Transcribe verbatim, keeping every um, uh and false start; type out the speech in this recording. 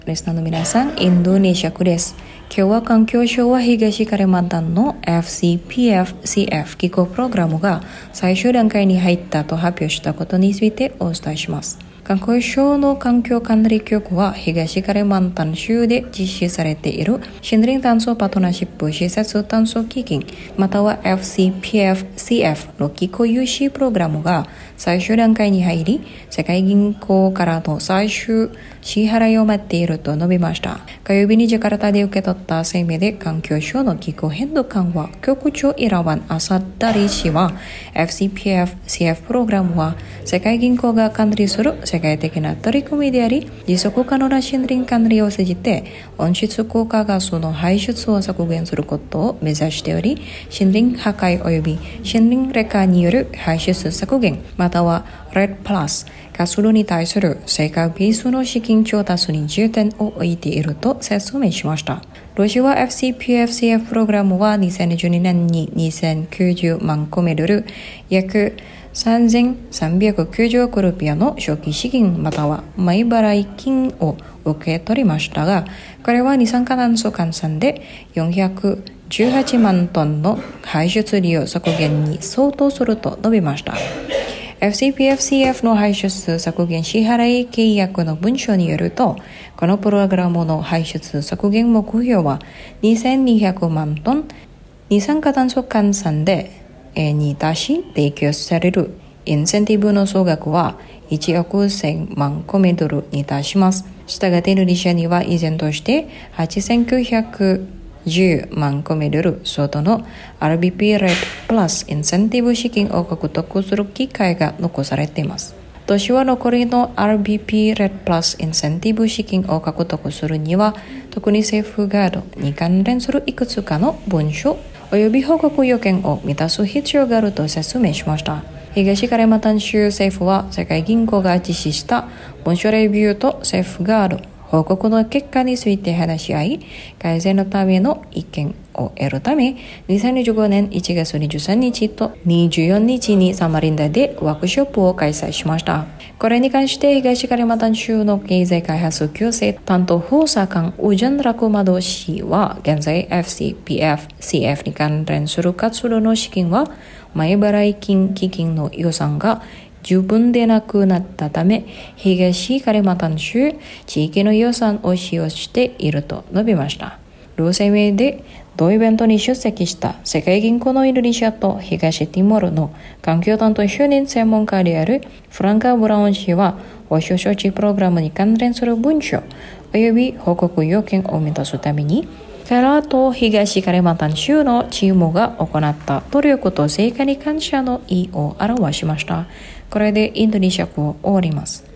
リスナーの皆さん、インドネシア語です。今日は環境省は東カリマンタンの エフシーピーエフシーエフ 気候プログラムが最終段階に入ったと発表したことについてお伝えします。環境省の環境管理局は東カリマンタン州で実施されている森林炭素パートナーシップ施設炭素基金または エフシーピーエフシーエフ の気候融資プログラムが最終段階に入り、世界銀行からの最終支払いを待っていると述べました。火曜日にジャカルタで受け取った声明で環境省の気候変動緩和局長イラワン・アサッダリ氏は エフシーピーエフシーエフ プログラムは世界銀行が管理する世界的な取り組みであり、持続可能な森林管理を通じて温室効果ガスの排出を削減することを目指しており、森林破壊及び森林劣化による排出削減または レッド プラス活動に対する世界ベースの資金調達に重点を置いていると説明しました。ロシアは エフシーピーエフシーエフ プログラムはにせんにじゅうにねんににせんきゅうじゅうまんコメドル約さんぜんさんびゃくきゅうじゅうおくルピアの初期資金または前払い金を受け取りましたが、これは二酸化炭素換算でよんひゃくじゅうはちまんトンの排出量削減に相当すると述べました。エフシーピーエフシーエフ の排出削減支払い契約の文書によると、このプログラムの排出削減目標はにせんにひゃくまんトン、二酸化炭素換算でに達し提供されるインセンティブの総額はいちおくせんまんコメドルに達します。したがってインドネシアには依然としてはっせんきゅうひゃくじゅうまんコメドル相当の アールビーピー レッドプラスインセンティブ資金を獲得する機会が残されています。都市は残りの アールビーピー レッドプラスインセンティブ資金を獲得するには、特にセーフガードに関連するいくつかの文書及び報告要件を満たす必要があると説明しました。東カリマンタン州政府は世界銀行が実施した文書レビューとセーフガード報告の結果について話し合い、改善のための意見を得るため、にせんにじゅうごねんいちがつにじゅうさんにちとにじゅうよっかにサマリンダでワークショップを開催しました。これに関して東カリマンタン州の経済開発矯正担当補佐官ウジャンラクマド氏は、現在 エフシーピーエフシーエフ に関連する活動の資金は前払い金基金の予算が十分でなくなったため、東カリマンタン州地域の予算を使用していると述べました。同声明で同イベントに出席した世界銀行のインドネシアと東ティモールの環境担当就任専門家であるフランカ・ブラウン氏は、保守処置プログラムに関連する文書及び報告要件を満たすために、カラーと東カリマンタン州のチームが行った努力と成果に感謝の意を表しました。これでインドネシア語を終わります。